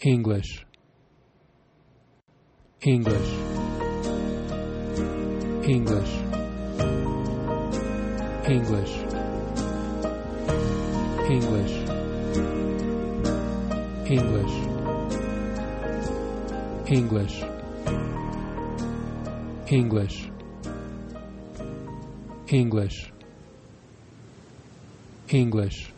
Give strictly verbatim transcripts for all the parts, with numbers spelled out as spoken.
English, English, English, English, English, English, English, English, English, English,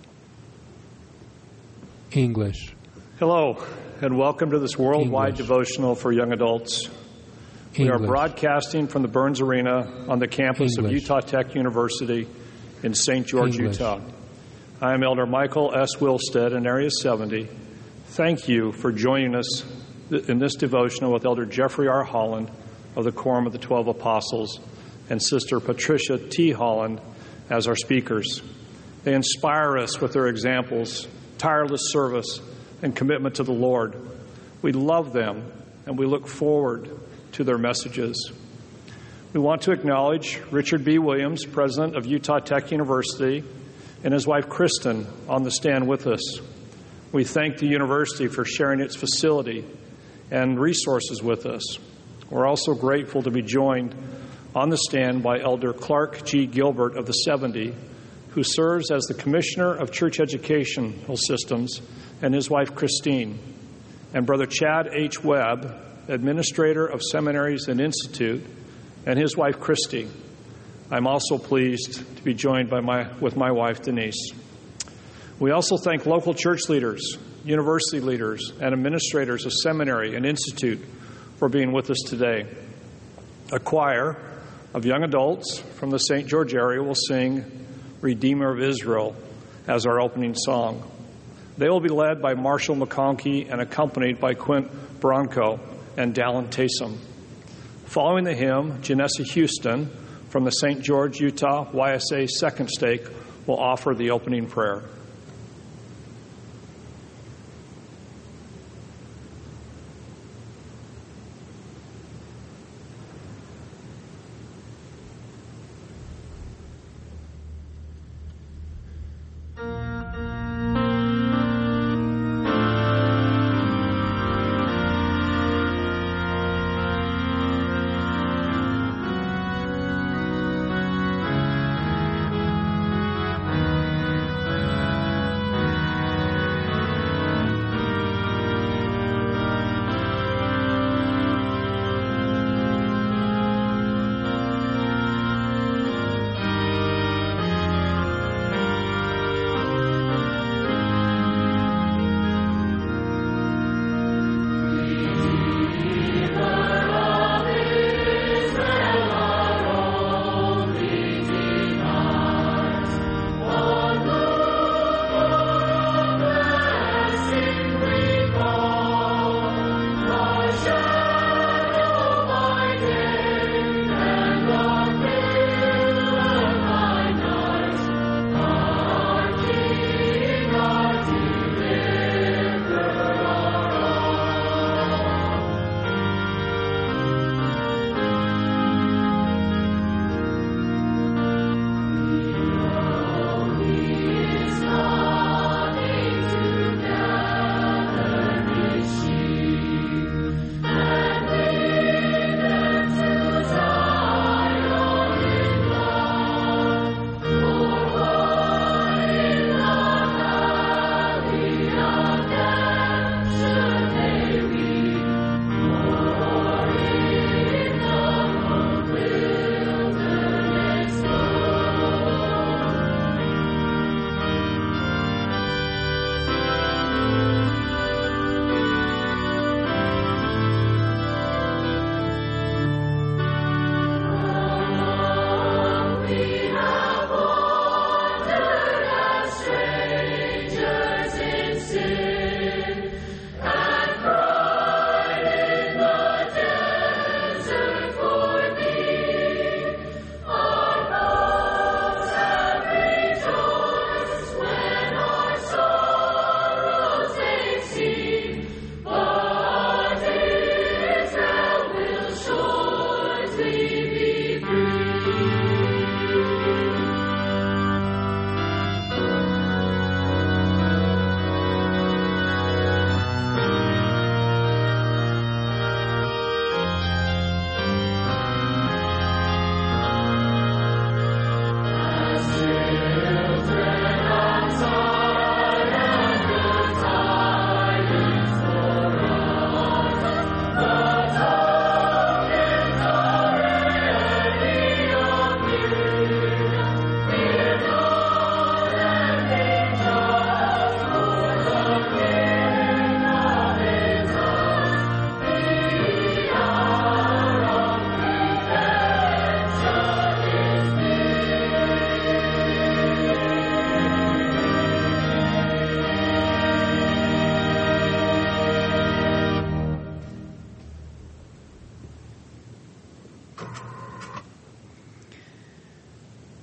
English. Hello, and welcome to this worldwide English. devotional for young adults. We are English. broadcasting from the Burns Arena on the campus of English. Utah Tech University in Saint George, English. Utah. I am Elder Michael S. Wilstead in Area seventy. Thank you for joining us in this devotional with Elder Jeffrey R. Holland of the Quorum of the Twelve Apostles and Sister Patricia T. Holland as our speakers. They inspire us with their examples, tireless service, and commitment to the Lord. We love them, and we look forward to their messages. We want to acknowledge Richard B. Williams, president of Utah Tech University, and his wife Kristen on the stand with us. We thank the university for sharing its facility and resources with us. We're also grateful to be joined on the stand by Elder Clark G. Gilbert of the seventy, who serves as the Commissioner of Church Educational Systems, and his wife Christine, and Brother Chad H. Webb, Administrator of Seminaries and Institute, and his wife Christy. I'm also pleased to be joined by my, with my wife Denise. We also thank local church leaders, university leaders, and administrators of seminary and institute for being with us today. A choir of young adults from the Saint George area will sing Redeemer of Israel as our opening song. They will be led by Marshall McConkey and accompanied by Quint Bronco and Dallin Taysom. Following the hymn, Janessa Houston from the Saint George, Utah Y S A Second Stake will offer the opening prayer.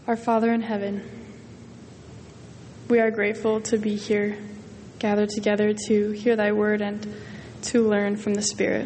Our Father in heaven, we are grateful to be here, gathered together to hear thy word and to learn from the Spirit.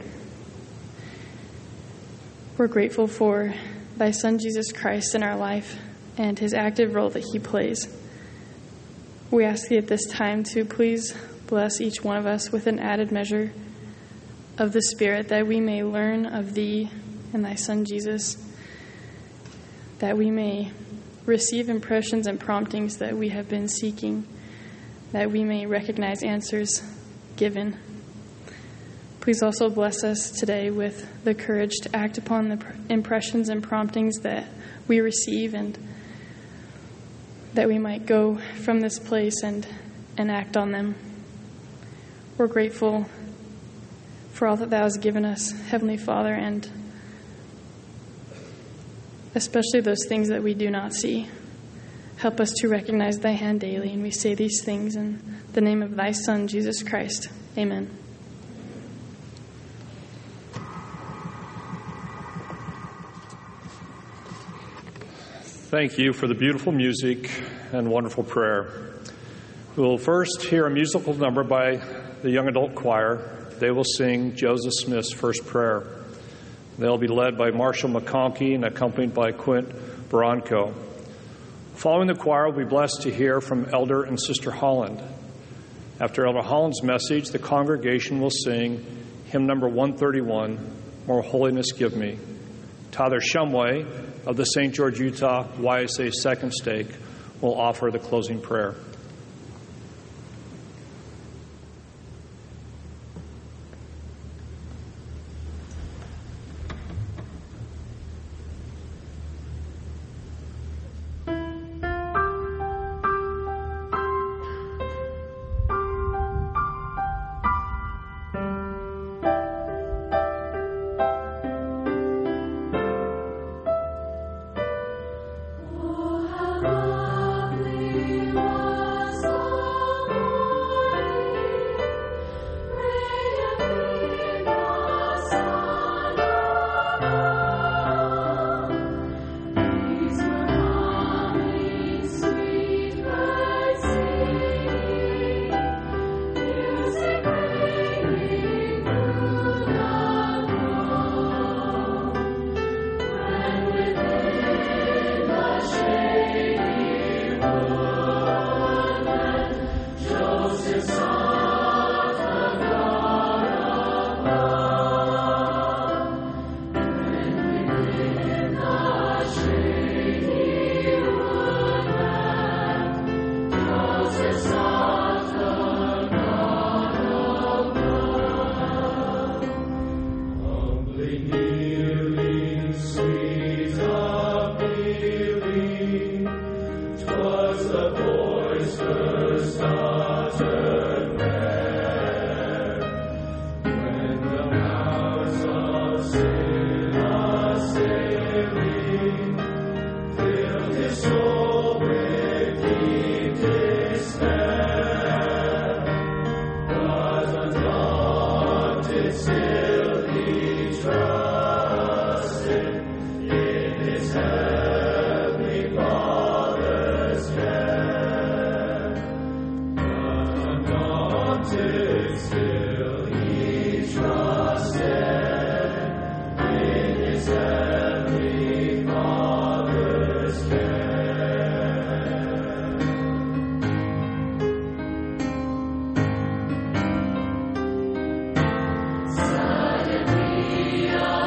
We're grateful for thy Son, Jesus Christ, in our life and his active role that he plays. We ask thee at this time to please bless each one of us with an added measure of the Spirit, that we may learn of thee and thy Son, Jesus, that we may receive impressions and promptings that we have been seeking, that we may recognize answers given. Please also bless us today with the courage to act upon the impressions and promptings that we receive, and that we might go from this place and, and act on them. We're grateful for all that thou hast given us, Heavenly Father, and especially those things that we do not see. Help us to recognize thy hand daily, and we say these things in the name of thy Son, Jesus Christ. Amen. Thank you for the beautiful music and wonderful prayer. We'll first hear a musical number by the young adult choir. They will sing Joseph Smith's First Prayer. They'll be led by Marshall McConkey and accompanied by Quint Baranco. Following the choir, we'll be blessed to hear from Elder and Sister Holland. After Elder Holland's message, the congregation will sing hymn number one thirty-one, More Holiness Give Me. Tyler Shumway of the Saint George, Utah Y S A Second Stake will offer the closing prayer. Suddenly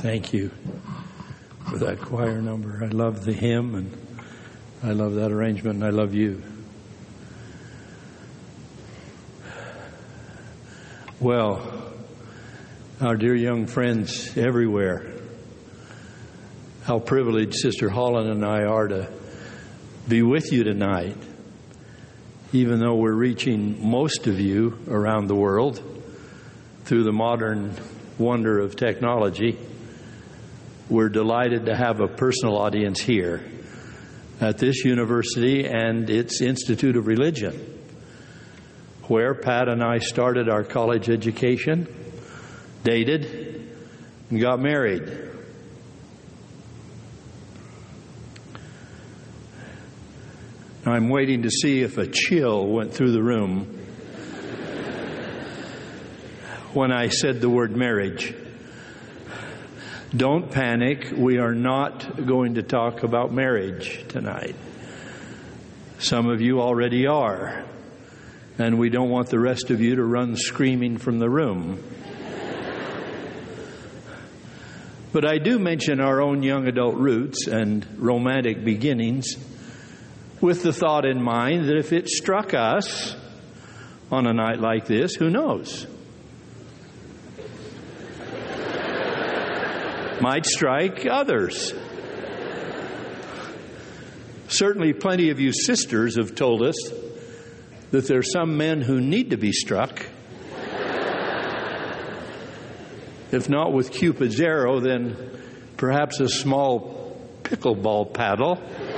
Thank you for that choir number. I love the hymn, and I love that arrangement, and I love you. Well, our dear young friends everywhere, how privileged Sister Holland and I are to be with you tonight, even though we're reaching most of you around the world through the modern wonder of technology. We're delighted to have a personal audience here at this university and its Institute of Religion, where Pat and I started our college education, dated, and got married. I'm waiting to see if a chill went through the room when I said the word marriage. Don't panic. We are not going to talk about marriage tonight. Some of you already are, and we don't want the rest of you to run screaming from the room. But I do mention our own young adult roots and romantic beginnings with the thought in mind that if it struck us on a night like this, who knows? Might strike others. Certainly plenty of you sisters have told us that there are some men who need to be struck. If not with Cupid's arrow, then perhaps a small pickleball paddle.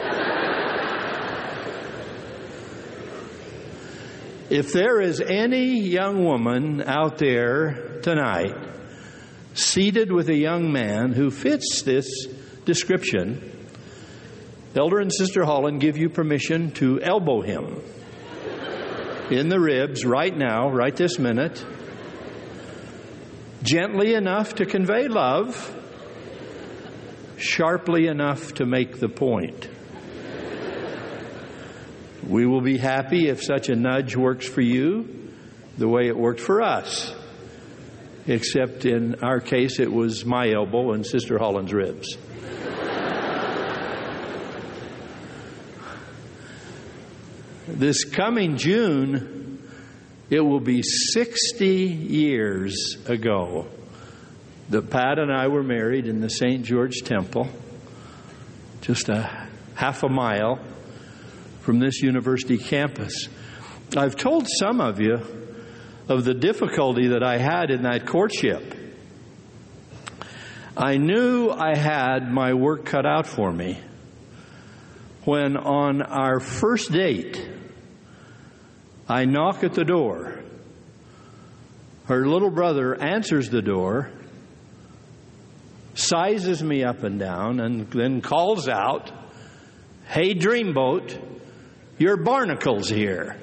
If there is any young woman out there tonight seated with a young man who fits this description, Elder and Sister Holland give you permission to elbow him in the ribs right now, right this minute, gently enough to convey love, sharply enough to make the point. We will be happy if such a nudge works for you the way it worked for us. Except in our case, it was my elbow and Sister Holland's ribs. This coming June, it will be sixty years ago that Pat and I were married in the Saint George Temple, just a half a mile from this university campus. I've told some of you of the difficulty that I had in that courtship. I knew I had my work cut out for me when on our first date, I knock at the door. Her little brother answers the door, sizes me up and down, and then calls out, "Hey, Dreamboat, your barnacle's here."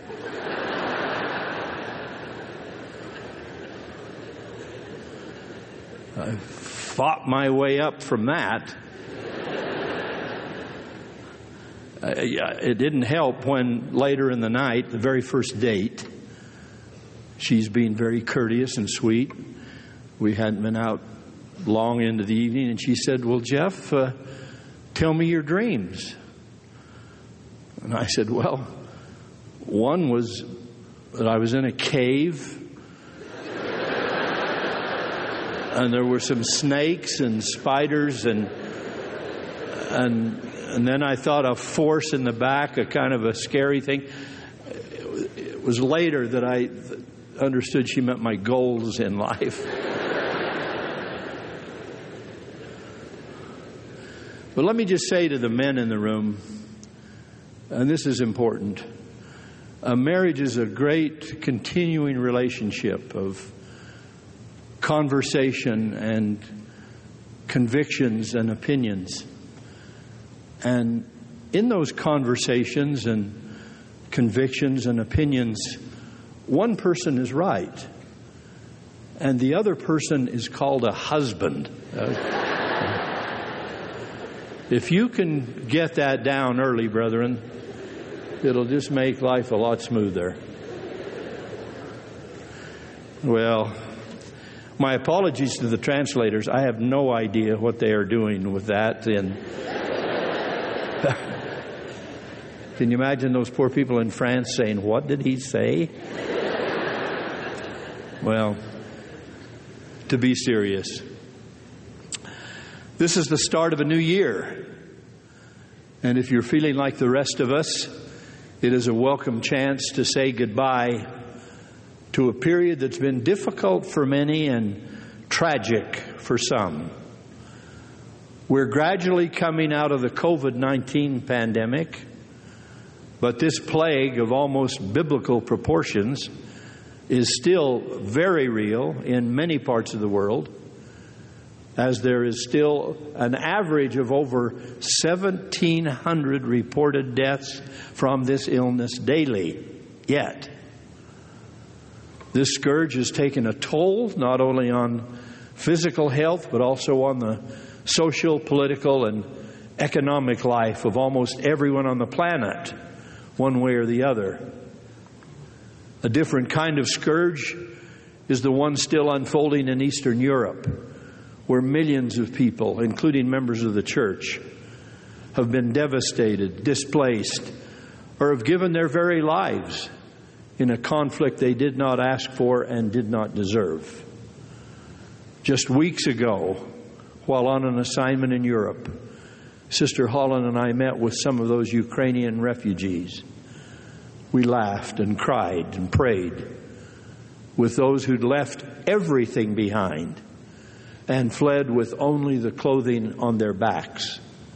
I fought my way up from that. Uh, it didn't help when later in the night, the very first date, she's being very courteous and sweet. We hadn't been out long into the evening, and she said, "Well, Jeff, uh, tell me your dreams." And I said, "Well, one was that I was in a cave, and there were some snakes and spiders, and and and then I thought a force in the back, a kind of a scary thing." It was later that I understood she meant my goals in life. But let me just say to the men in the room, and this is important, a marriage is a great continuing relationship of conversation and convictions and opinions. And in those conversations and convictions and opinions, one person is right, and the other person is called a husband. If you can get that down early, brethren, it'll just make life a lot smoother. Well, My apologies to the translators. I have no idea what they are doing with that. And can you imagine those poor people in France saying, "What did he say?" Well, to be serious, this is the start of a new year. And if you're feeling like the rest of us, it is a welcome chance to say goodbye to a period that's been difficult for many and tragic for some. We're gradually coming out of the covid nineteen pandemic, but this plague of almost biblical proportions is still very real in many parts of the world, as there is still an average of over seventeen hundred reported deaths from this illness daily. Yet, this scourge has taken a toll not only on physical health, but also on the social, political, and economic life of almost everyone on the planet, one way or the other. A different kind of scourge is the one still unfolding in Eastern Europe, where millions of people, including members of the church, have been devastated, displaced, or have given their very lives in a conflict they did not ask for and did not deserve. Just weeks ago, while on an assignment in Europe, Sister Holland and I met with some of those Ukrainian refugees. We laughed and cried and prayed with those who'd left everything behind and fled with only the clothing on their backs.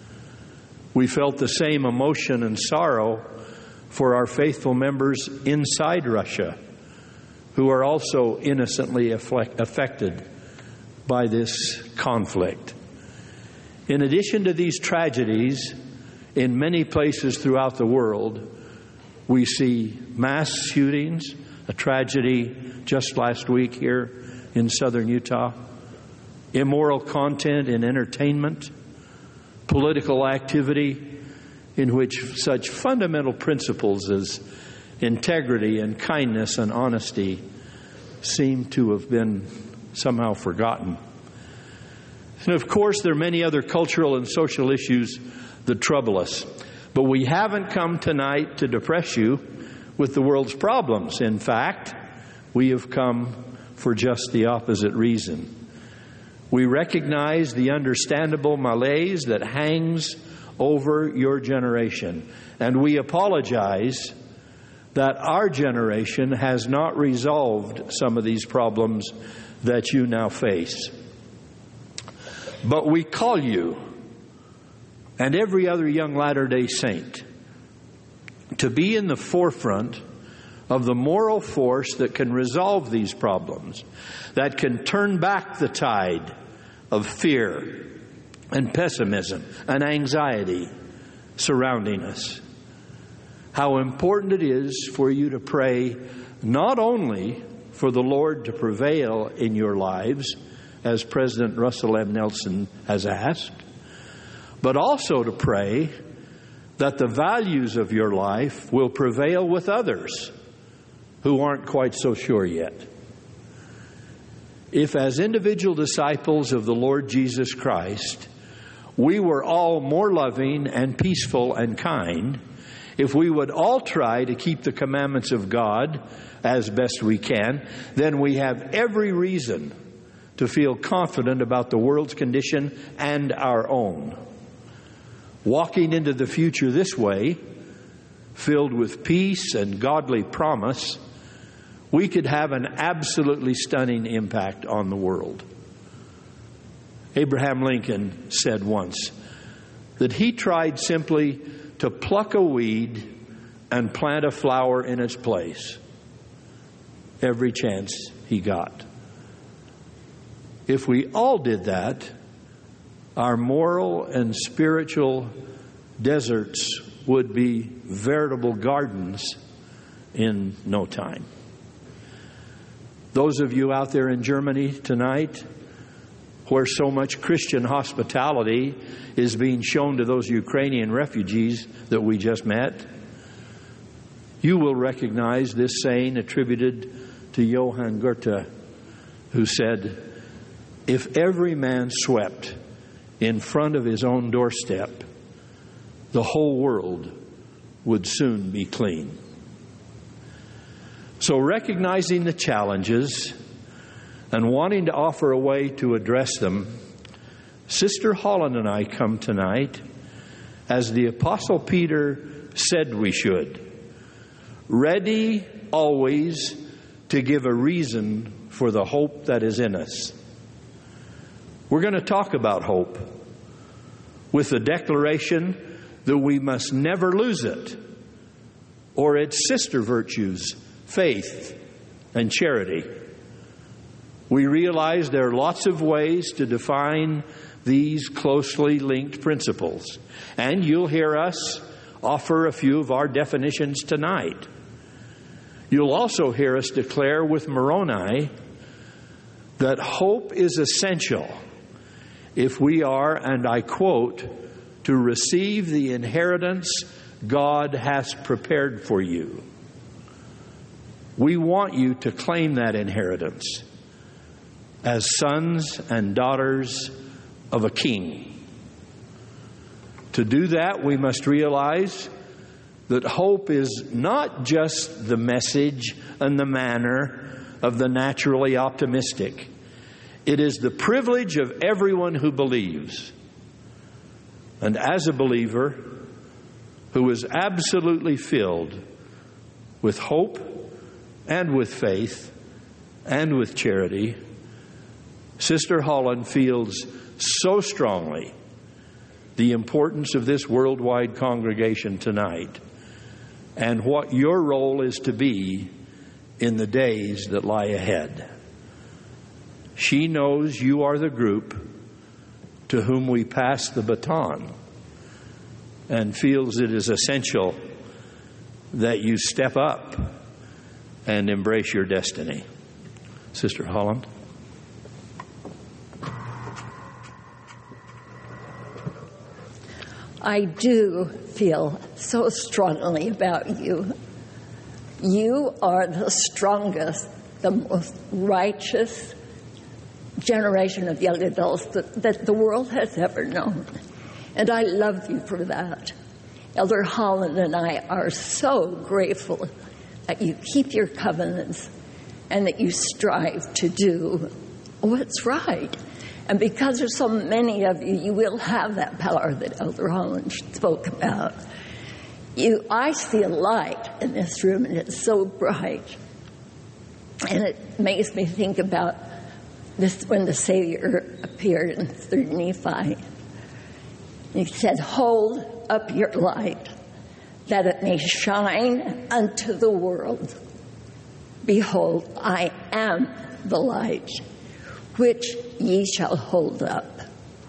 We felt the same emotion and sorrow for our faithful members inside Russia, who are also innocently affected by this conflict. In addition to these tragedies, in many places throughout the world, we see mass shootings, a tragedy just last week here in southern Utah, immoral content in entertainment, political activity in which such fundamental principles as integrity and kindness and honesty seem to have been somehow forgotten. And of course, there are many other cultural and social issues that trouble us. But we haven't come tonight to depress you with the world's problems. In fact, we have come for just the opposite reason. We recognize the understandable malaise that hangs over your generation. And we apologize that our generation has not resolved some of these problems that you now face. But we call you and every other young Latter-day Saint to be in the forefront of the moral force that can resolve these problems, that can turn back the tide of fear and pessimism and anxiety surrounding us. How important it is for you to pray not only for the Lord to prevail in your lives, as President Russell M. Nelson has asked, but also to pray that the values of your life will prevail with others who aren't quite so sure yet. If as individual disciples of the Lord Jesus Christ, we were all more loving and peaceful and kind, if we would all try to keep the commandments of God as best we can, then we have every reason to feel confident about the world's condition and our own. Walking into the future this way, filled with peace and godly promise, we could have an absolutely stunning impact on the world. Abraham Lincoln said once that he tried simply to pluck a weed and plant a flower in its place every chance he got. If we all did that, our moral and spiritual deserts would be veritable gardens in no time. Those of you out there in Germany tonight, where so much Christian hospitality is being shown to those Ukrainian refugees that we just met, you will recognize this saying attributed to Johann Goethe, who said, If every man swept in front of his own doorstep, the whole world would soon be clean. So recognizing the challenges and wanting to offer a way to address them, Sister Holland and I come tonight, as the Apostle Peter said we should, ready always to give a reason for the hope that is in us. We're going to talk about hope with the declaration that we must never lose it, or its sister virtues, faith and charity. We realize there are lots of ways to define these closely linked principles, and you'll hear us offer a few of our definitions tonight. You'll also hear us declare with Moroni that hope is essential if we are, and I quote, to receive the inheritance God has prepared for you. We want you to claim that inheritance as sons and daughters of a king. To do that, we must realize that hope is not just the message and the manner of the naturally optimistic. It is the privilege of everyone who believes. And as a believer who is absolutely filled with hope and with faith and with charity, Sister Holland feels so strongly the importance of this worldwide congregation tonight and what your role is to be in the days that lie ahead. She knows you are the group to whom we pass the baton and feels it is essential that you step up and embrace your destiny. Sister Holland. I do feel so strongly about you. You are the strongest, the most righteous generation of young adults that, that the world has ever known. And I love you for that. Elder Holland and I are so grateful that you keep your covenants and that you strive to do what's right. And because there's so many of you, you will have that power that Elder Holland spoke about. You, I see a light in this room, and it's so bright. And it makes me think about this when the Savior appeared in Third Nephi. He said, "Hold up your light, that it may shine unto the world. Behold, I am the light, which ye shall hold up."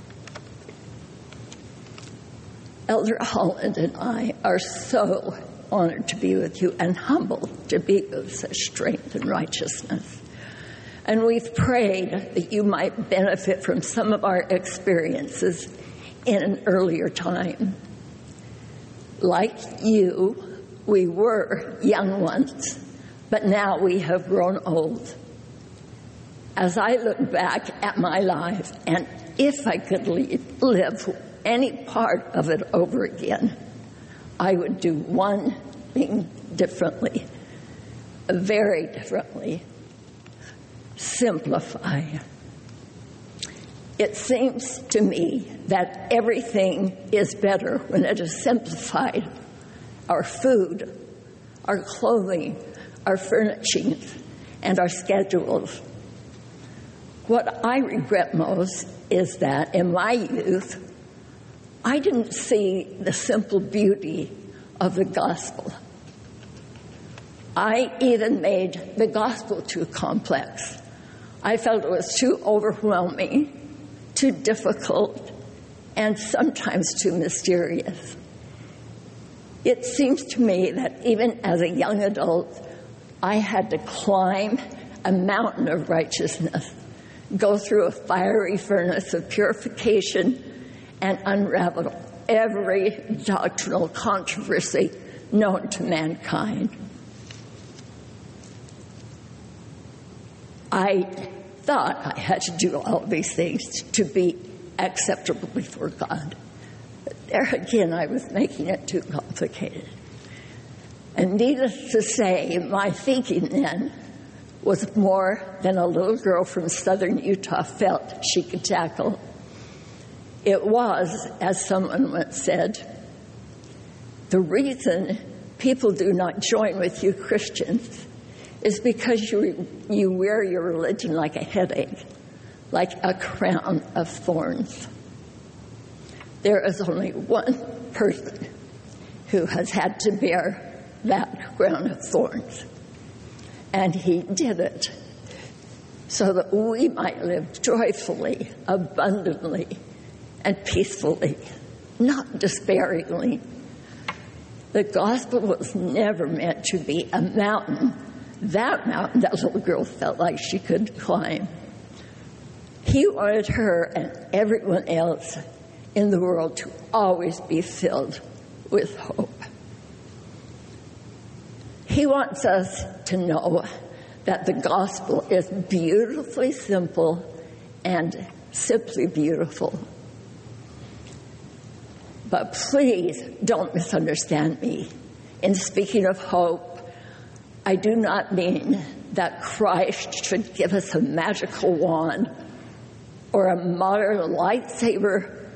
Elder Holland and I are so honored to be with you and humbled to be of such strength and righteousness. And we've prayed that you might benefit from some of our experiences in an earlier time. Like you, we were young once, but now we have grown old. As I look back at my life, and if I could live any part of it over again, I would do one thing differently, very differently: simplify. It seems to me that everything is better when it is simplified. Our food, our clothing, our furnishings, and our schedules. What I regret most is that in my youth, I didn't see the simple beauty of the gospel. I even made the gospel too complex. I felt it was too overwhelming, too difficult, and sometimes too mysterious. It seems to me that even as a young adult, I had to climb a mountain of righteousness, go through a fiery furnace of purification, and unravel every doctrinal controversy known to mankind. I thought I had to do all these things to be acceptable before God. But there again, I was making it too complicated. And needless to say, my thinking then was more than a little girl from southern Utah felt she could tackle. It was, as someone once said, the reason people do not join with you Christians is because you, you wear your religion like a headache, like a crown of thorns. There is only one person who has had to bear that crown of thorns, and he did it so that we might live joyfully, abundantly, and peacefully, not despairingly. The gospel was never meant to be a mountain. That mountain, that little girl felt like she could climb. He wanted her and everyone else in the world to always be filled with hope. He wants us to know that the gospel is beautifully simple and simply beautiful. But please don't misunderstand me. In speaking of hope, I do not mean that Christ should give us a magical wand or a modern lightsaber.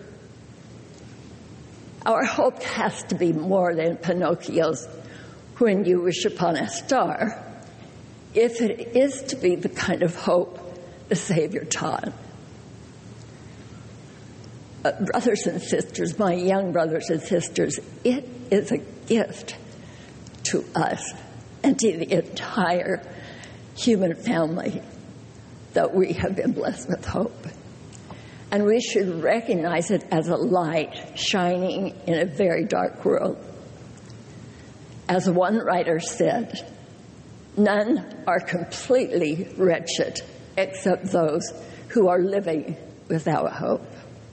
Our hope has to be more than Pinocchio's "When you wish upon a star," if it is to be the kind of hope the Savior taught. Uh, brothers and sisters, my young brothers and sisters, it is a gift to us and to the entire human family that we have been blessed with hope. And we should recognize it as a light shining in a very dark world. As one writer said, none are completely wretched except those who are living without hope.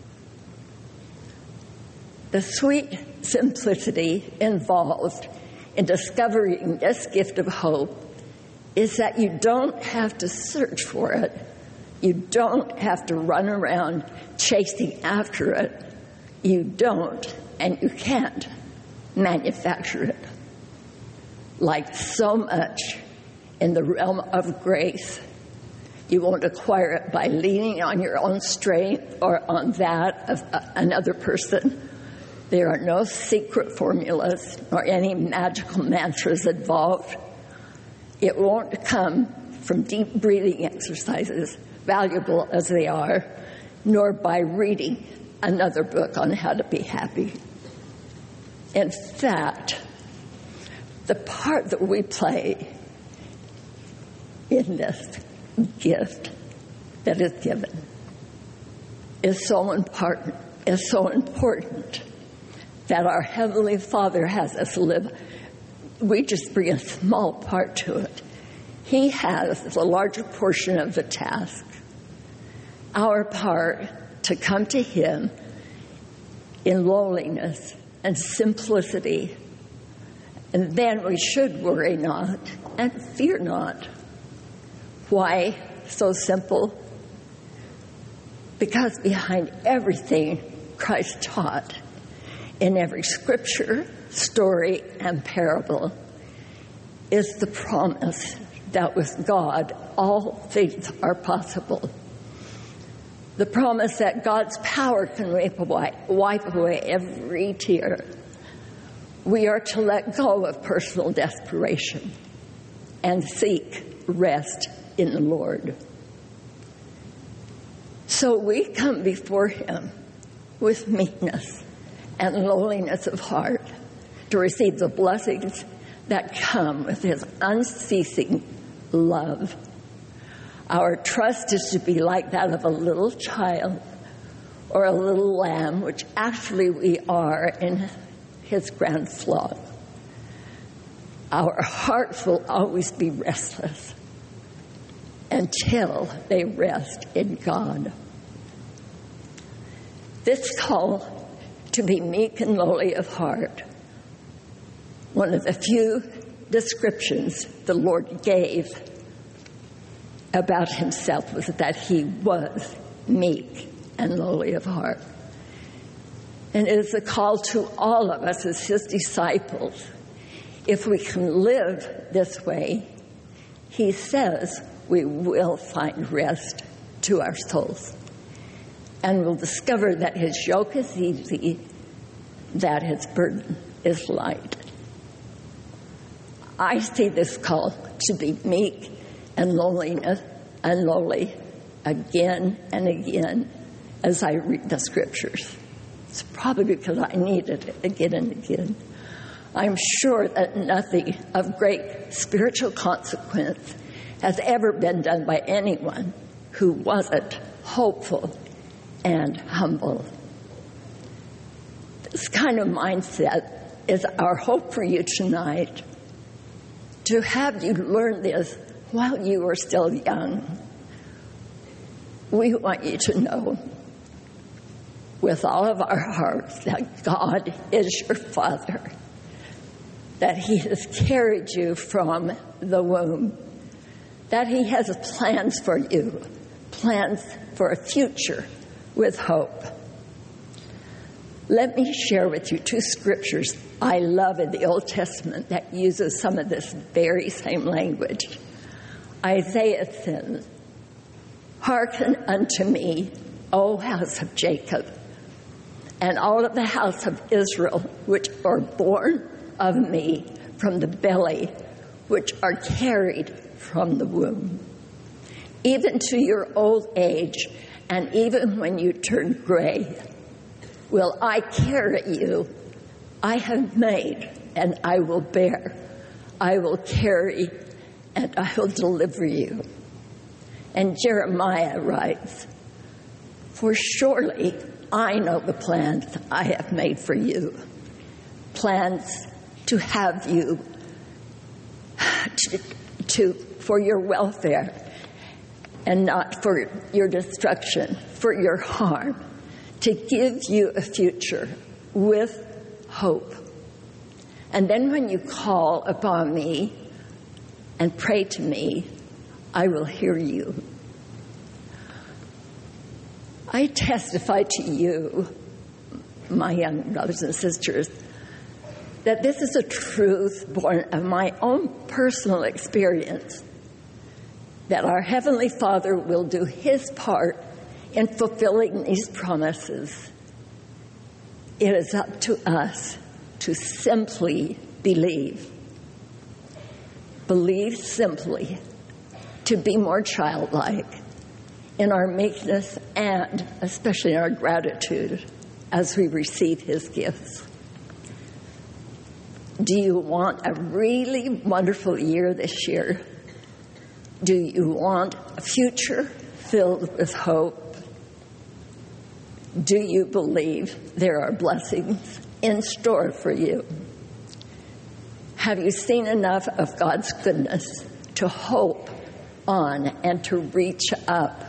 The sweet simplicity involved in discovering this gift of hope is that you don't have to search for it. You don't have to run around chasing after it. You don't, and you can't manufacture it. Like so much in the realm of grace, you won't acquire it by leaning on your own strength or on that of another person. There are no secret formulas nor any magical mantras involved. It won't come from deep breathing exercises, valuable as they are, nor by reading another book on how to be happy. In fact, the part that we play in this gift that is given is so important, is so important that our Heavenly Father has us live. We just bring a small part to it. He has the larger portion of the task. Our part to come to Him in lowliness and simplicity. And then we should worry not and fear not. Why so simple? Because behind everything Christ taught, in every scripture, story, and parable, is the promise that with God all things are possible. The promise that God's power can wipe away, wipe away every tear. We are to let go of personal desperation and seek rest in the Lord. So we come before Him with meekness and lowliness of heart to receive the blessings that come with His unceasing love. Our trust is to be like that of a little child or a little lamb, which actually we are in His grand flock. Our hearts will always be restless until they rest in God. This call to be meek and lowly of heart, one of the few descriptions the Lord gave about himself was that he was meek and lowly of heart. And it is a call to all of us as his disciples. If we can live this way, he says we will find rest to our souls. And we'll discover that his yoke is easy, that his burden is light. I see this call to be meek and loneliness and lowly again and again as I read the scriptures. It's probably because I needed it again and again. I'm sure that nothing of great spiritual consequence has ever been done by anyone who wasn't hopeful and humble. This kind of mindset is our hope for you tonight, to have you learn this while you are still young. We want you to know with all of our hearts that God is your Father, that he has carried you from the womb, that he has plans for you, plans for a future with hope. Let me share with you two scriptures I love in the Old Testament that uses some of this very same language. Isaiah says, "Hearken unto me, O house of Jacob, and all of the house of Israel, which are born of me from the belly, which are carried from the womb. Even to your old age, and even when you turn gray, will I carry you. I have made, and I will bear. I will carry, and I will deliver you." And Jeremiah writes, "For surely I know the plans I have made for you, plans to have you, to, to for your welfare, and not for your destruction, for your harm, to give you a future with hope. And then when you call upon me and pray to me, I will hear you." I testify to you, my young brothers and sisters, that this is a truth born of my own personal experience, that our Heavenly Father will do his part in fulfilling these promises. It is up to us to simply believe. Believe simply, to be more childlike in our meekness and especially in our gratitude as we receive his gifts. Do you want a really wonderful year this year? Do you want a future filled with hope? Do you believe there are blessings in store for you? Have you seen enough of God's goodness to hope on and to reach up?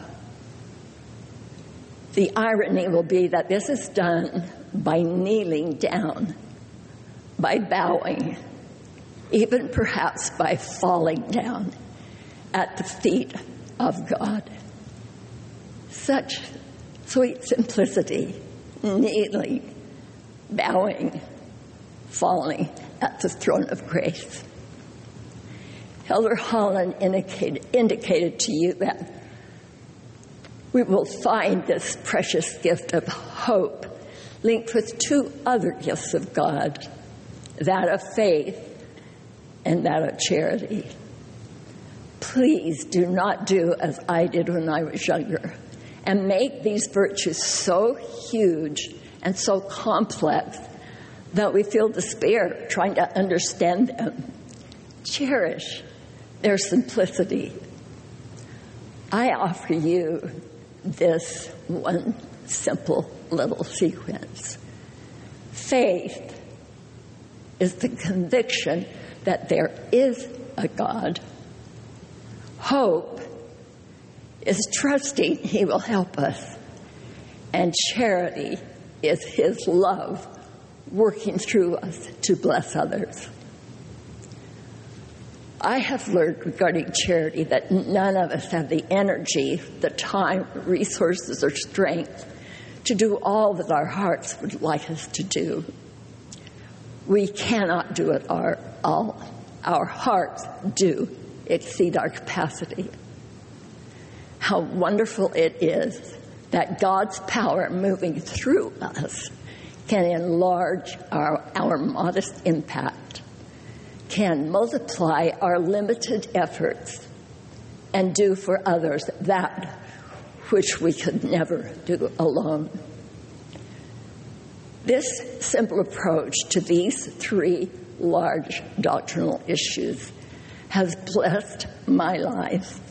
The irony will be that this is done by kneeling down, by bowing, even perhaps by falling down at the feet of God. Such sweet simplicity, kneeling, bowing, falling at the throne of grace. Elder Holland indicated, indicated to you that we will find this precious gift of hope linked with two other gifts of God, that of faith and that of charity. Please do not do as I did when I was younger and make these virtues so huge and so complex that we feel despair trying to understand them. Cherish their simplicity. I offer you this one simple little sequence. Faith is the conviction that there is a God. Hope is trusting he will help us. And charity is his love working through us to bless others. I have learned regarding charity that none of us have the energy, the time, resources, or strength to do all that our hearts would like us to do. We cannot do it our, all. Our hearts do exceed our capacity. How wonderful it is that God's power moving through us can enlarge our, our modest impact, can multiply our limited efforts, and do for others that which we could never do alone. This simple approach to these three large doctrinal issues has blessed my life.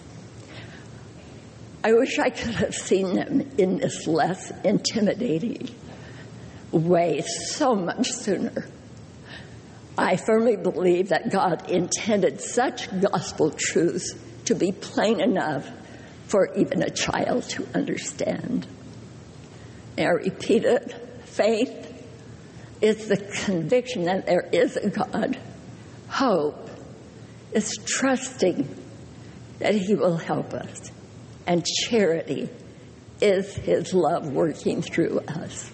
I wish I could have seen them in this less intimidating way so much sooner. I firmly believe that God intended such gospel truths to be plain enough for even a child to understand. May I repeat it? Faith is the conviction that there is a God. Hope is trusting that He will help us. And charity is His love working through us.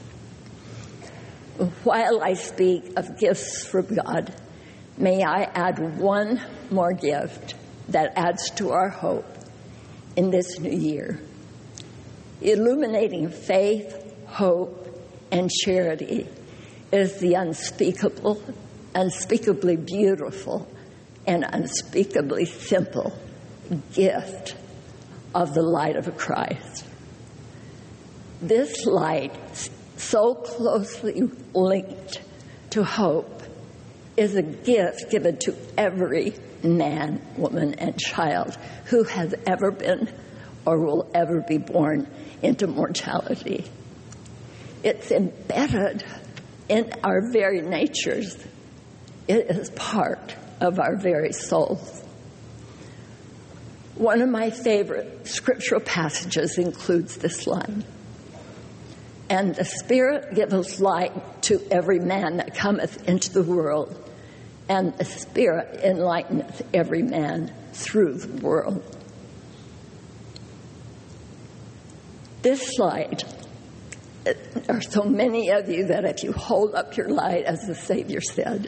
While I speak of gifts from God, may I add one more gift that adds to our hope in this new year. Illuminating faith, hope, and charity is the unspeakable, unspeakably beautiful, and unspeakably simple gift of the light of Christ. This light, so closely linked to hope, is a gift given to every man, woman, and child who has ever been or will ever be born into mortality. It's embedded in our very natures. It is part of our very souls. One of my favorite scriptural passages includes this line: "And the Spirit giveth light to every man that cometh into the world, and the Spirit enlighteneth every man through the world." This light, there are so many of you that if you hold up your light, as the Savior said,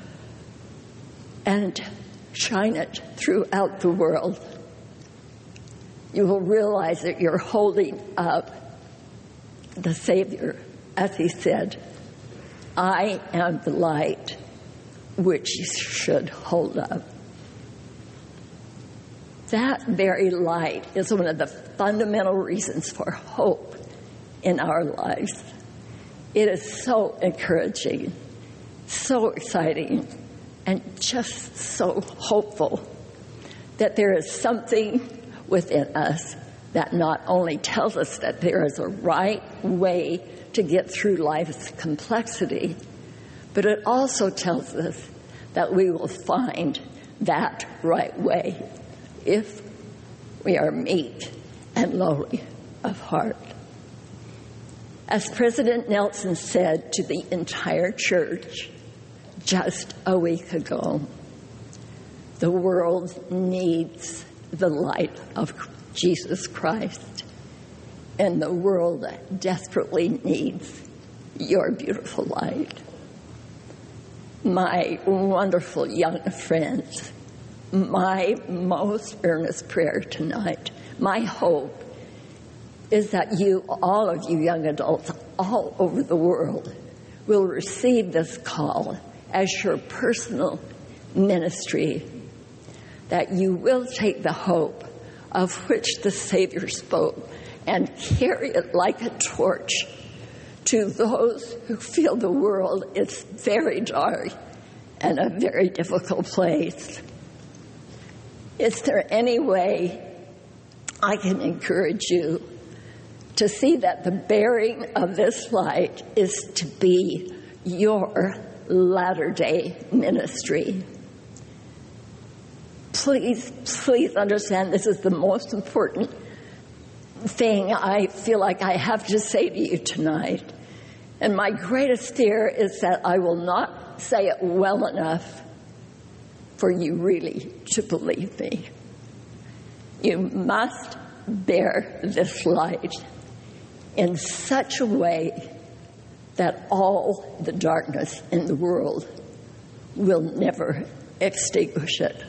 and shine it throughout the world, you will realize that you're holding up the Savior, as He said, "I am the light which you should hold up." That very light is one of the fundamental reasons for hope in our lives. It is so encouraging, so exciting, and just so hopeful that there is something within us that not only tells us that there is a right way to get through life's complexity, but it also tells us that we will find that right way if we are meek and lowly of heart. As President Nelson said to the entire church just a week ago, the world needs the light of Jesus Christ, and the world desperately needs your beautiful light. My wonderful young friends, my most earnest prayer tonight, my hope, is that you, all of you young adults all over the world, will receive this call as your personal ministry, that you will take the hope of which the Savior spoke and carry it like a torch to those who feel the world is very dark and a very difficult place. Is there any way I can encourage you to see that the bearing of this light is to be your latter-day ministry? Please, please understand this is the most important thing I feel like I have to say to you tonight. And my greatest fear is that I will not say it well enough for you really to believe me. You must bear this light in such a way that all the darkness in the world will never extinguish it.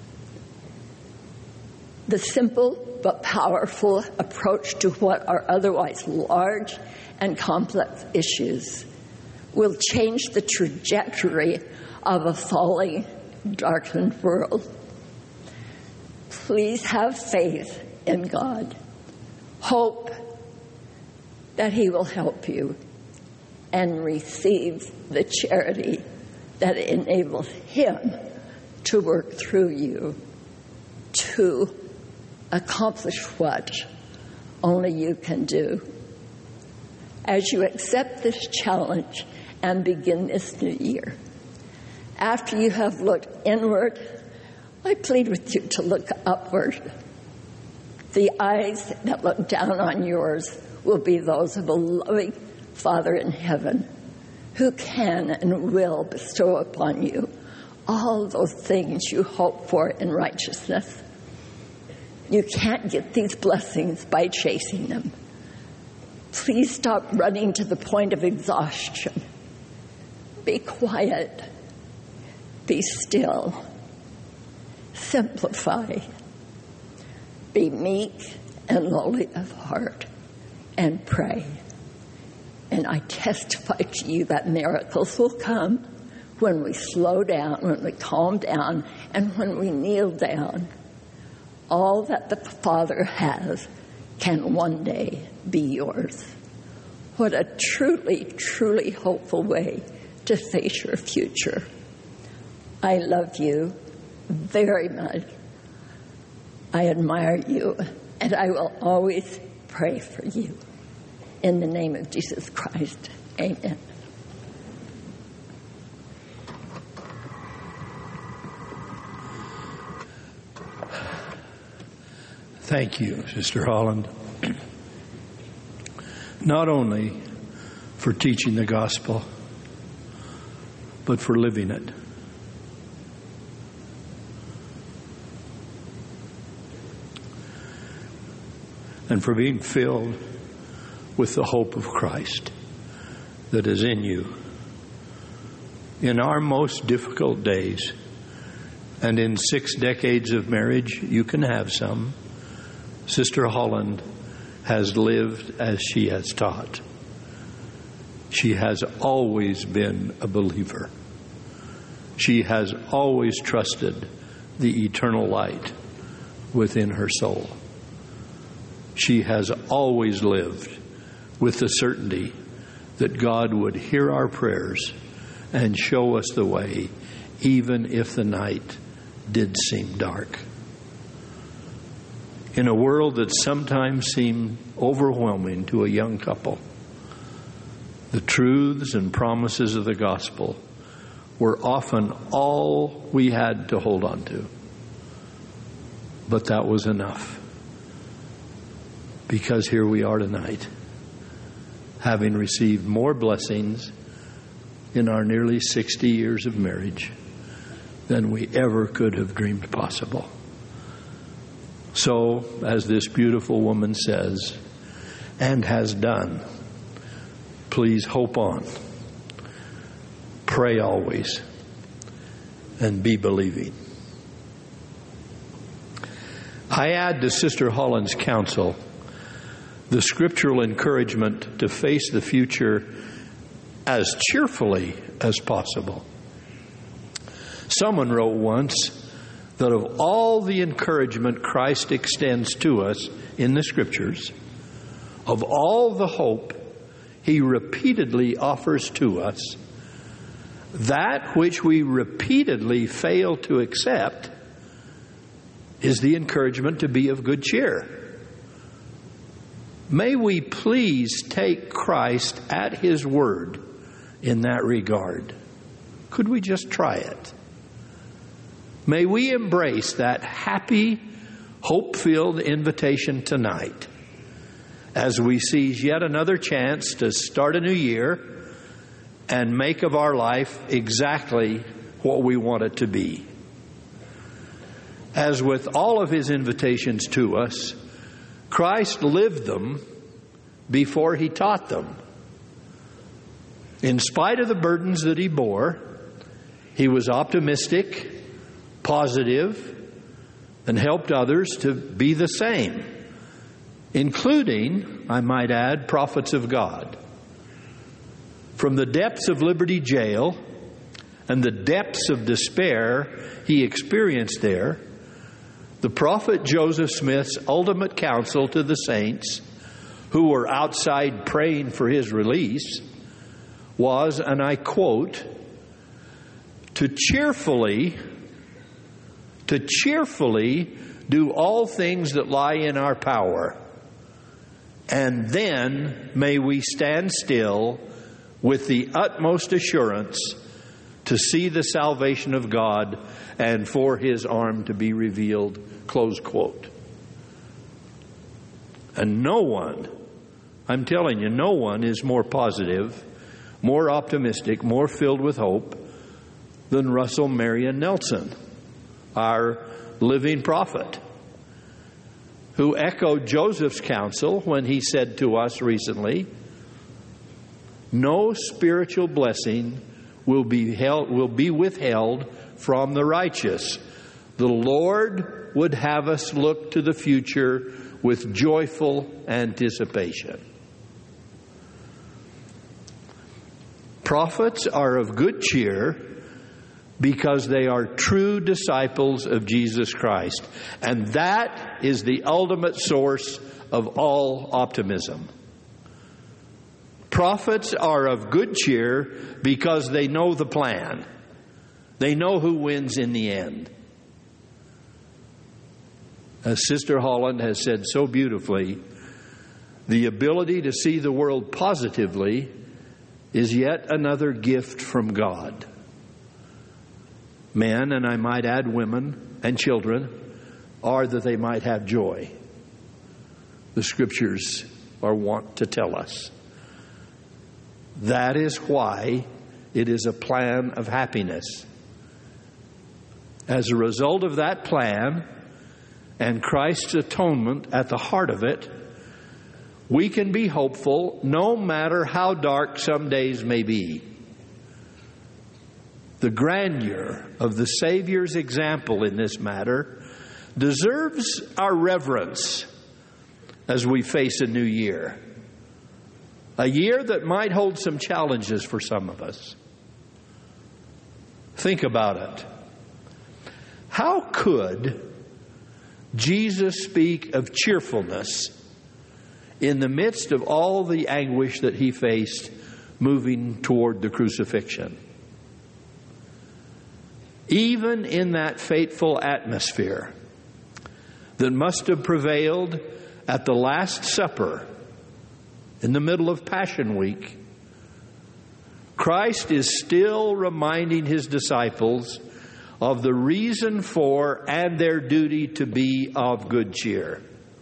The simple but powerful approach to what are otherwise large and complex issues will change the trajectory of a falling, darkened world. Please have faith in God. Hope that He will help you, and receive the charity that enables Him to work through you to accomplish what only you can do. As you accept this challenge and begin this new year, after you have looked inward, I plead with you to look upward. The eyes that look down on yours will be those of a loving Father in heaven, who can and will bestow upon you all those things you hope for in righteousness. You can't get these blessings by chasing them. Please stop running to the point of exhaustion. Be quiet. Be still. Simplify. Be meek and lowly of heart, and pray. And I testify to you that miracles will come when we slow down, when we calm down, and when we kneel down. All that the Father has can one day be yours. What a truly, truly hopeful way to face your future. I love you very much. I admire you, and I will always pray for you. In the name of Jesus Christ, amen. Thank you, Sister Holland, not only for teaching the gospel, but for living it. And for being filled with the hope of Christ that is in you. In our most difficult days, and in six decades of marriage, you can have some, Sister Holland has lived as she has taught. She has always been a believer. She has always trusted the eternal light within her soul. She has always lived with the certainty that God would hear our prayers and show us the way, even if the night did seem dark. In a world that sometimes seemed overwhelming to a young couple, the truths and promises of the gospel were often all we had to hold on to. But that was enough. Because here we are tonight, having received more blessings in our nearly sixty years of marriage than we ever could have dreamed possible. So, as this beautiful woman says, and has done, please hope on, pray always, and be believing. I add to Sister Holland's counsel the scriptural encouragement to face the future as cheerfully as possible. Someone wrote once that of all the encouragement Christ extends to us in the Scriptures, of all the hope He repeatedly offers to us, that which we repeatedly fail to accept is the encouragement to be of good cheer. May we please take Christ at His word in that regard. Could we just try it? May we embrace that happy, hope-filled invitation tonight as we seize yet another chance to start a new year and make of our life exactly what we want it to be. as with all of his invitations to us, Christ lived them before he taught them. In spite of the burdens that he bore, he was optimistic, positive, and helped others to be the same, including, I might add, prophets of God. From the depths of Liberty Jail and the depths of despair he experienced there, the prophet Joseph Smith's ultimate counsel to the saints who were outside praying for his release was, and I quote, to cheerfully, to cheerfully do all things that lie in our power, and then may we stand still with the utmost assurance to see the salvation of God and for his arm to be revealed, close quote. And no one, I'm telling you, no one is more positive, more optimistic, more filled with hope than Russell Marion Nelson, our living prophet, who echoed Joseph's counsel when he said to us recently, no spiritual blessing will be held, will be withheld from the righteous. The Lord would have us look to the future with joyful anticipation. Prophets are of good cheer because they are true disciples of Jesus Christ. And that is the ultimate source of all optimism. Prophets are of good cheer because they know the plan. They know who wins in the end. As Sister Holland has said so beautifully, the ability to see the world positively is yet another gift from God. Men, and I might add women and children, are that they might have joy. The Scriptures are wont to tell us. That is why it is a plan of happiness. As a result of that plan and Christ's atonement at the heart of it, we can be hopeful no matter how dark some days may be. The grandeur of the Savior's example in this matter deserves our reverence as we face a new year. A year that might hold some challenges for some of us. Think about it. How could Jesus speak of cheerfulness in the midst of all the anguish that he faced moving toward the crucifixion? Even in that fateful atmosphere that must have prevailed at the Last Supper in the middle of Passion Week, Christ is still reminding his disciples of the reason for and their duty to be of good cheer.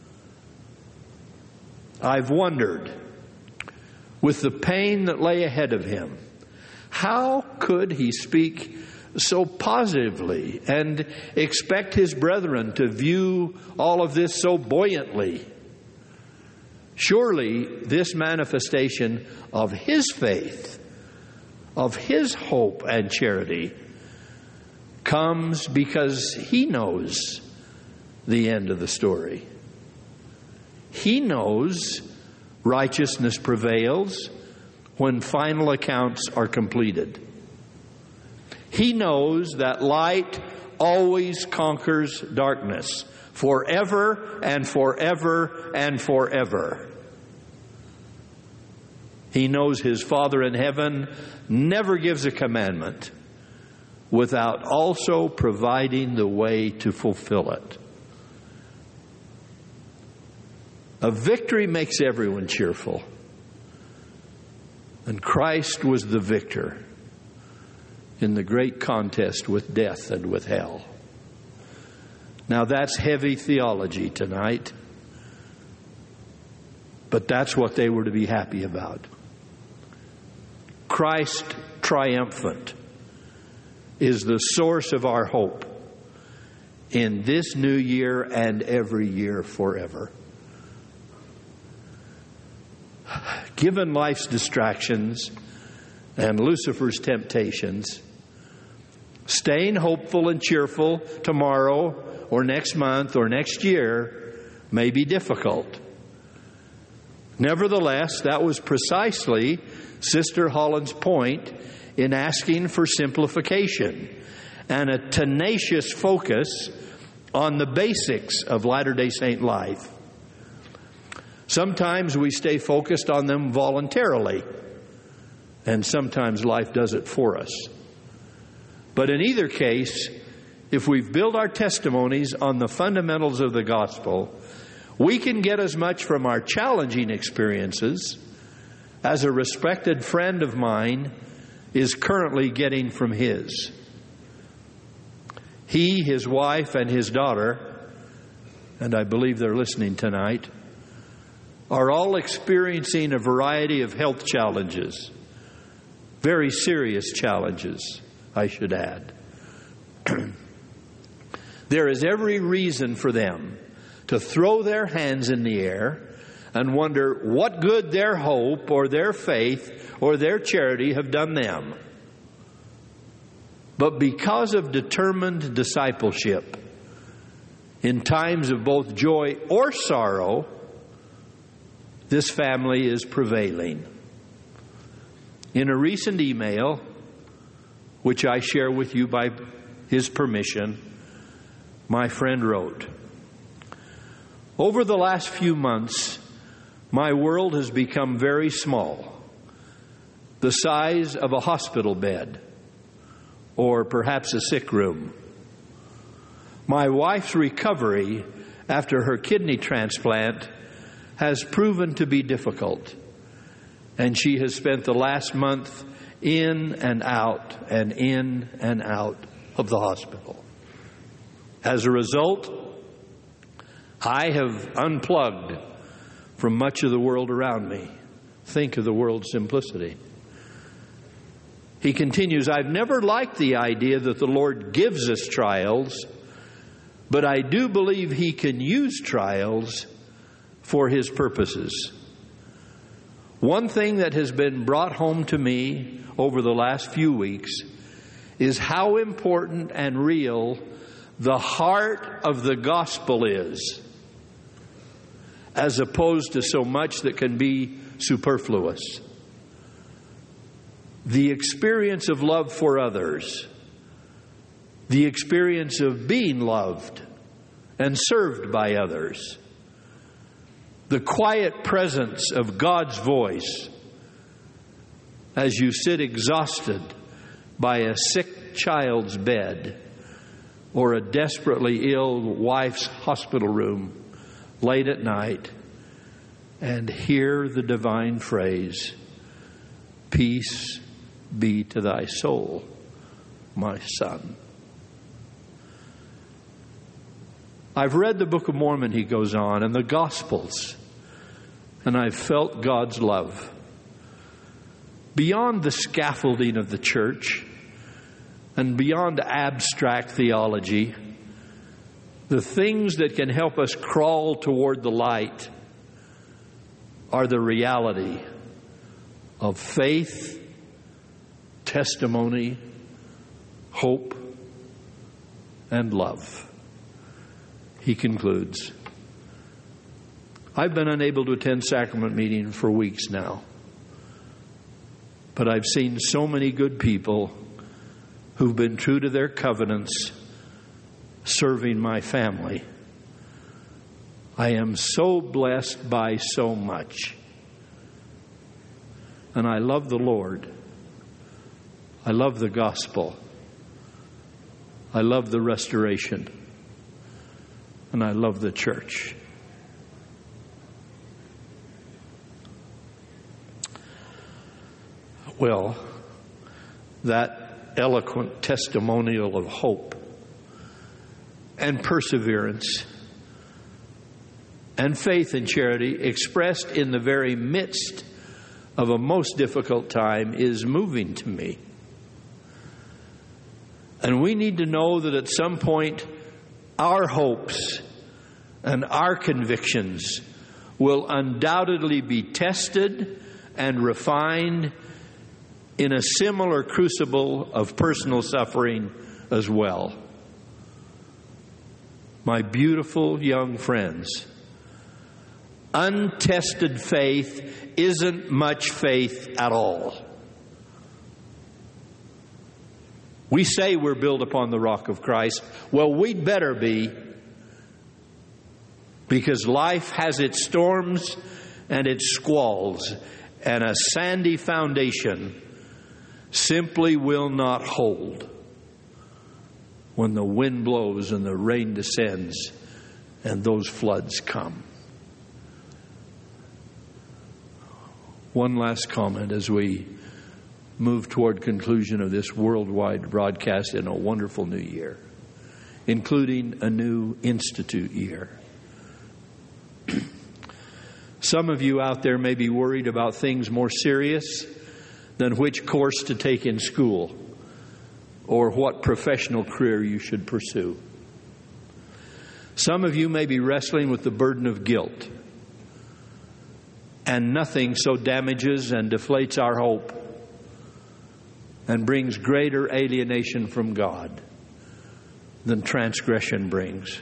I've wondered, with the pain that lay ahead of him, how could he speak so positively and expect his brethren to view all of this so buoyantly? Surely this manifestation of his faith, of his hope and charity, comes because he knows the end of the story. He knows righteousness prevails when final accounts are completed. He knows that light always conquers darkness, forever and forever and forever. He knows his Father in heaven never gives a commandment without also providing the way to fulfill it. A victory makes everyone cheerful. And Christ was the victor in the great contest with death and with hell. Now that's heavy theology tonight, but that's what they were to be happy about. Christ triumphant is the source of our hope. in this new year and every year forever. Given life's distractions and Lucifer's temptations, staying hopeful and cheerful tomorrow or next month or next year may be difficult. Nevertheless, that was precisely Sister Holland's point in asking for simplification and a tenacious focus on the basics of Latter-day Saint life. Sometimes we stay focused on them voluntarily, and sometimes life does it for us. But in either case, if we've built our testimonies on the fundamentals of the gospel, we can get as much from our challenging experiences as a respected friend of mine is currently getting from his. He, his wife, and his daughter, and I believe they're listening tonight, are all experiencing a variety of health challenges. Very serious challenges, I should add. There is every reason for them to throw their hands in the air and wonder what good their hope or their faith or their charity have done them. But because of determined discipleship, in times of both joy or sorrow, this family is prevailing. In a recent email, which I share with you by his permission, my friend wrote, "Over the last few months, my world has become very small, the size of a hospital bed, or perhaps a sick room. My wife's recovery after her kidney transplant has proven to be difficult, and she has spent the last month in and out and in and out of the hospital. As a result, I have unplugged from much of the world around me. Think of the world's simplicity." He continues, "I've never liked the idea that the Lord gives us trials, but I do believe He can use trials for His purposes. One thing that has been brought home to me over the last few weeks is how important and real the heart of the gospel is, as opposed to so much that can be superfluous. The experience of love for others, the experience of being loved and served by others, the quiet presence of God's voice as you sit exhausted by a sick child's bed or a desperately ill wife's hospital room late at night and hear the divine phrase, 'Peace be to thy soul, my son.'" I've read the Book of Mormon, he goes on, and the Gospels, and I've felt God's love. Beyond the scaffolding of the church and beyond abstract theology, the things that can help us crawl toward the light are the reality of faith, testimony, hope, and love. He concludes, "I've been unable to attend sacrament meeting for weeks now, but I've seen so many good people who've been true to their covenants serving my family. I am so blessed by so much. And I love the Lord. I love the gospel. I love the restoration. And I love the church." Well, that eloquent testimonial of hope and perseverance and faith and charity expressed in the very midst of a most difficult time is moving to me. And we need to know that at some point our hopes and our convictions will undoubtedly be tested and refined in a similar crucible of personal suffering as well. My beautiful young friends, untested faith isn't much faith at all. We say we're built upon the rock of Christ. Well, we'd better be, because life has its storms and its squalls, and a sandy foundation simply will not hold when the wind blows and the rain descends and those floods come. One last comment as we move toward conclusion of this worldwide broadcast in a wonderful new year, including a new Institute year. Some of you out there may be worried about things more serious than which course to take in school or what professional career you should pursue. Some of you may be wrestling with the burden of guilt, and nothing so damages and deflates our hope and brings greater alienation from God than transgression brings.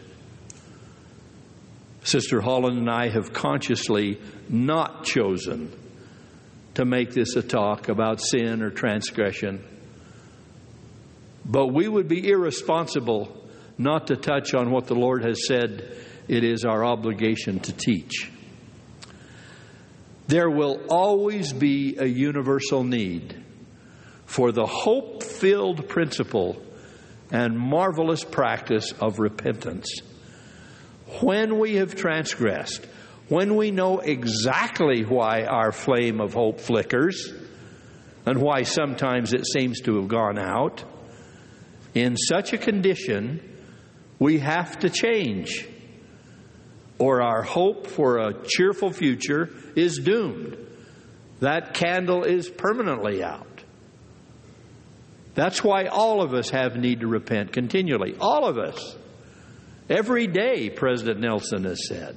Sister Holland and I have consciously not chosen to make this a talk about sin or transgression. But we would be irresponsible not to touch on what the Lord has said it is our obligation to teach. There will always be a universal need for the hope-filled principle and marvelous practice of repentance. When we have transgressed, when we know exactly why our flame of hope flickers and why sometimes it seems to have gone out, in such a condition, we have to change, or our hope for a cheerful future is doomed. That candle is permanently out. That's why all of us have need to repent continually. All of us. Every day, President Nelson has said.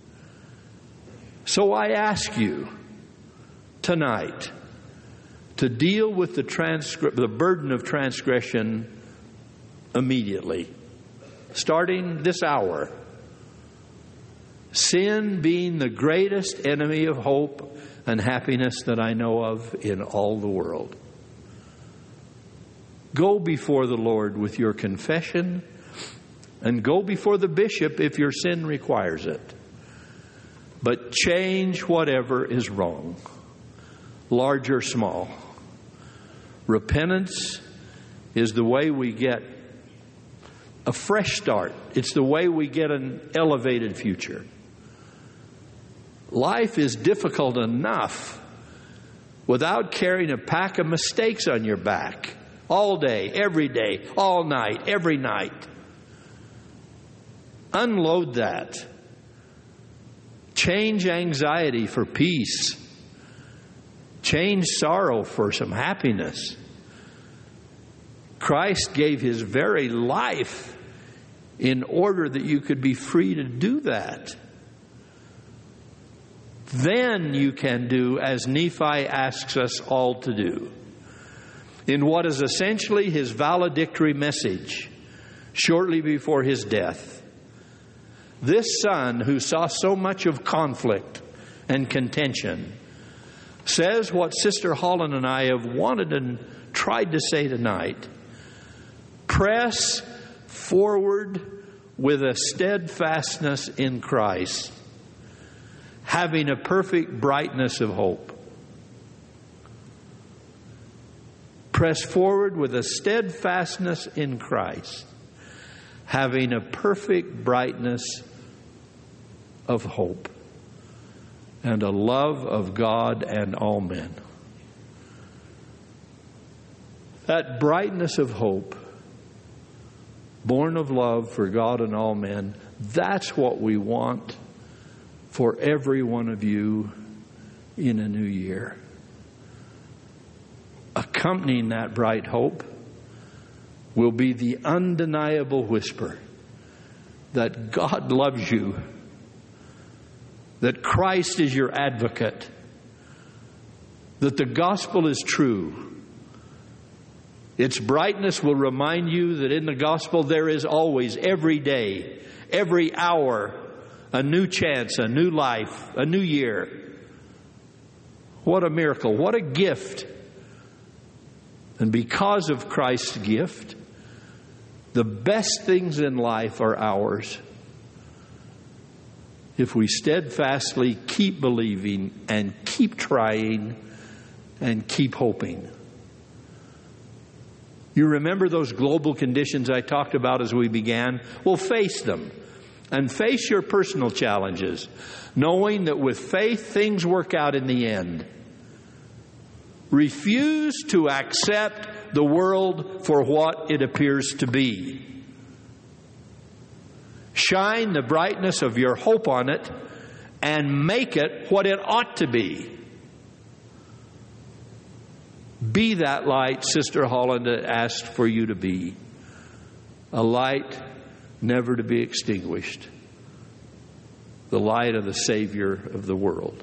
So I ask you tonight to deal with the, transgr- the burden of transgression immediately, starting this hour. Sin being the greatest enemy of hope and happiness that I know of in all the world. Go before the Lord with your confession, and go before the bishop if your sin requires it. But change whatever is wrong, large or small. Repentance is the way we get a fresh start. It's the way we get an elevated future. Life is difficult enough without carrying a pack of mistakes on your back all day, every day, all night, every night. Unload that. Change anxiety for peace. Change sorrow for some happiness. Christ gave His very life in order that you could be free to do that. Then you can do as Nephi asks us all to do. In what is essentially his valedictory message shortly before his death. This son who saw so much of conflict and contention says what Sister Holland and I have wanted and tried to say tonight. Press forward with a steadfastness in Christ, having a perfect brightness of hope. Press forward with a steadfastness in Christ, having a perfect brightness of hope, and a love of God and all men. That brightness of hope, born of love for God and all men, that's what we want for every one of you in a new year. Accompanying that bright hope will be the undeniable whisper that God loves you, that Christ is your advocate, that the gospel is true. Its brightness will remind you that in the gospel there is always, every day, every hour, a new chance, a new life, a new year. What a miracle. What a gift. And because of Christ's gift, the best things in life are ours if we steadfastly keep believing and keep trying and keep hoping. You remember those global conditions I talked about as we began? Well, face them and face your personal challenges, knowing that with faith things work out in the end. Refuse to accept the world for what it appears to be. Shine the brightness of your hope on it and make it what it ought to be. Be that light Sister Holland asked for you to be. A light never to be extinguished. The light of the Savior of the world.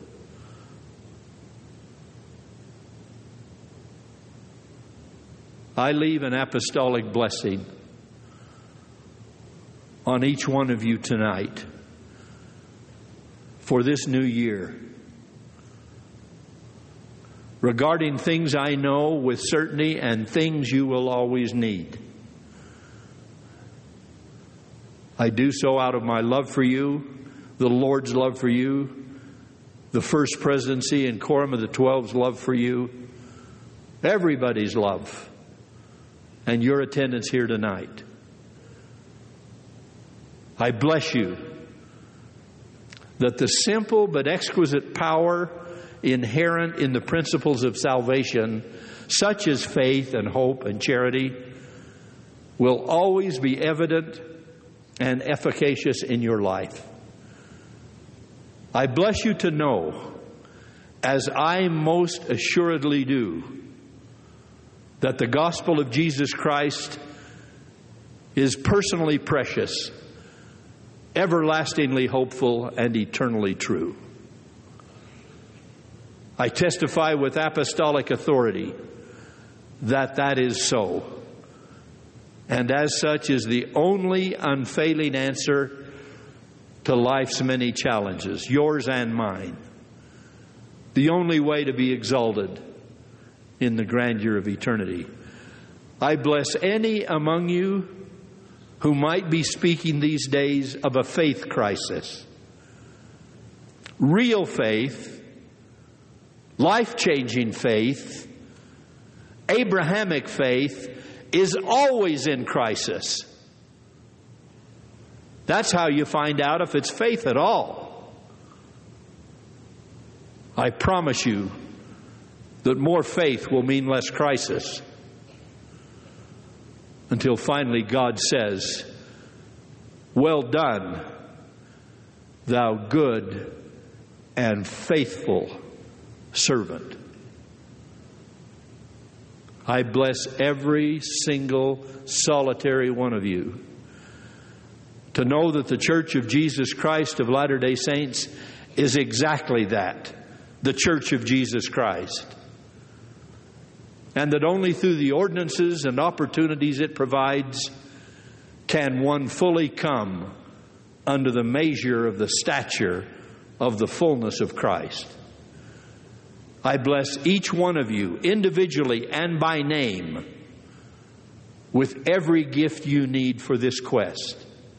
I leave an apostolic blessing on each one of you tonight for this new year. Regarding things I know with certainty and things you will always need. I do so out of my love for you, the Lord's love for you, the First Presidency and Quorum of the Twelve's love for you, everybody's love, and your attendance here tonight. I bless you that the simple but exquisite power inherent in the principles of salvation, such as faith and hope and charity, will always be evident and efficacious in your life. I bless you to know, as I most assuredly do, that the gospel of Jesus Christ is personally precious, everlastingly hopeful, and eternally true. I testify with apostolic authority that that is so, and as such is the only unfailing answer to life's many challenges, yours and mine. The only way to be exalted in the grandeur of eternity. I bless any among you who might be speaking these days of a faith crisis. Real faith, life-changing faith, Abrahamic faith is always in crisis. That's how you find out if it's faith at all. I promise you that more faith will mean less crisis, until finally God says, "Well done, thou good and faithful servant." I bless every single solitary one of you to know that the Church of Jesus Christ of Latter-day Saints is exactly that, the Church of Jesus Christ. And that only through the ordinances and opportunities it provides can one fully come under the measure of the stature of the fullness of Christ. I bless each one of you individually and by name with every gift you need for this quest.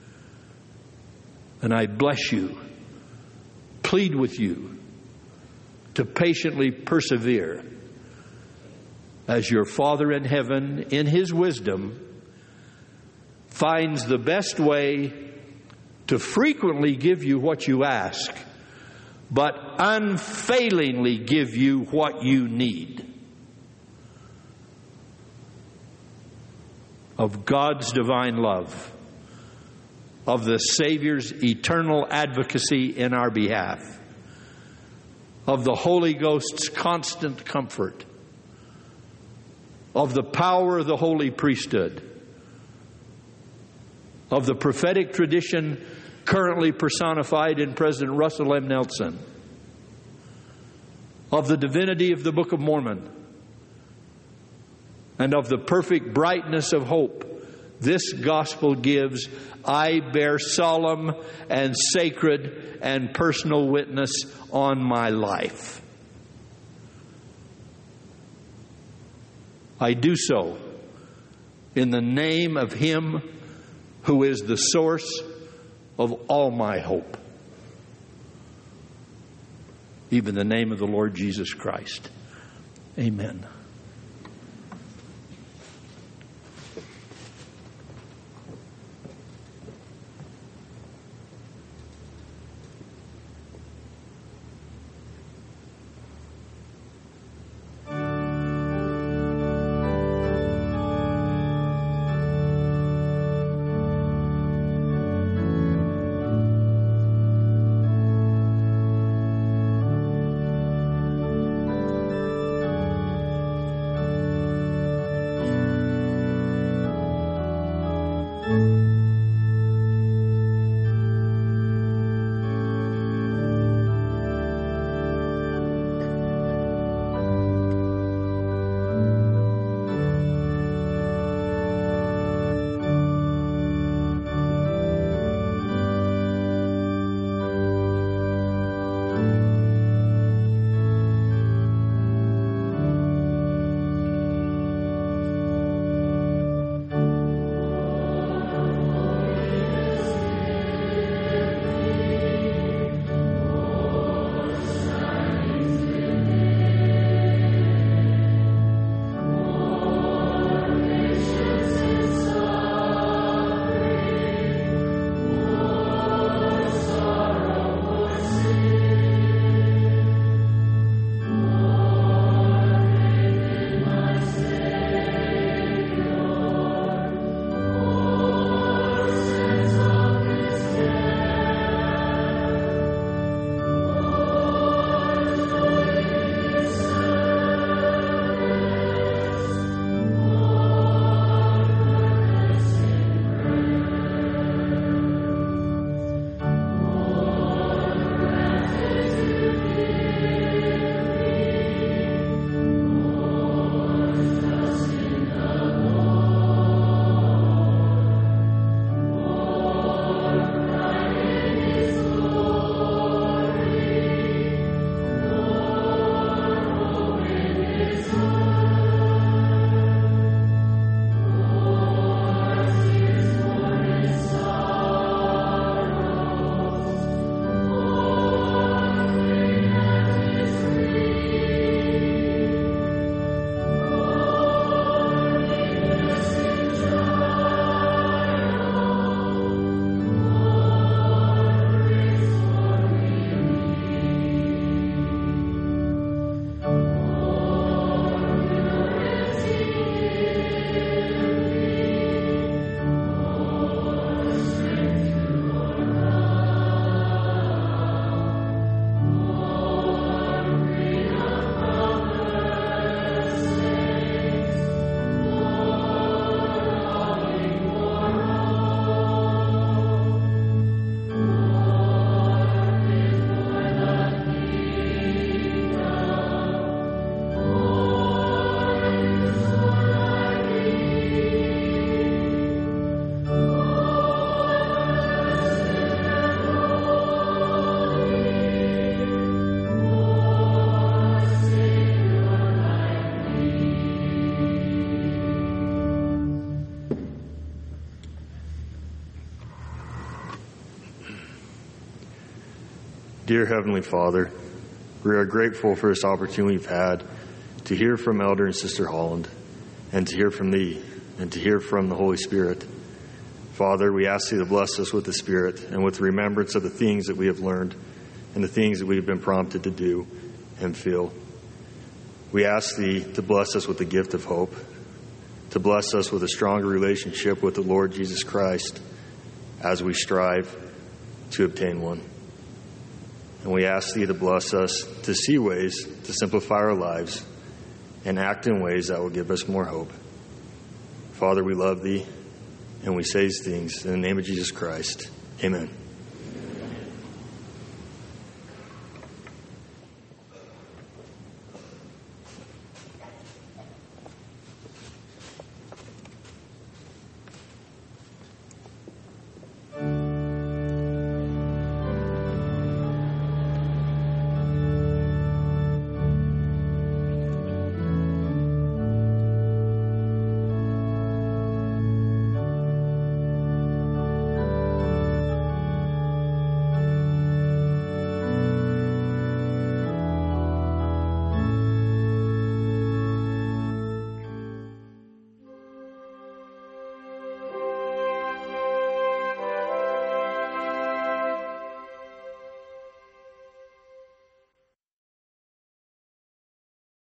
And I bless you, plead with you to patiently persevere as your Father in heaven, in His wisdom, finds the best way to frequently give you what you ask, but unfailingly give you what you need. Of God's divine love, of the Savior's eternal advocacy in our behalf, of the Holy Ghost's constant comfort, of the power of the holy priesthood, of the prophetic tradition currently personified in President Russell M. Nelson, of the divinity of the Book of Mormon, and of the perfect brightness of hope this gospel gives, I bear solemn and sacred and personal witness on my life. I do so in the name of Him who is the source of all my hope, even the name of the Lord Jesus Christ. Amen. Dear Heavenly Father, we are grateful for this opportunity we've had to hear from Elder and Sister Holland, and to hear from Thee, and to hear from the Holy Spirit. Father, we ask Thee to bless us with the Spirit and with the remembrance of the things that we have learned and the things that we have been prompted to do and feel. We ask Thee to bless us with the gift of hope, to bless us with a stronger relationship with the Lord Jesus Christ as we strive to obtain one. And we ask Thee to bless us to see ways to simplify our lives and act in ways that will give us more hope. Father, we love Thee. And we say these things in the name of Jesus Christ. Amen.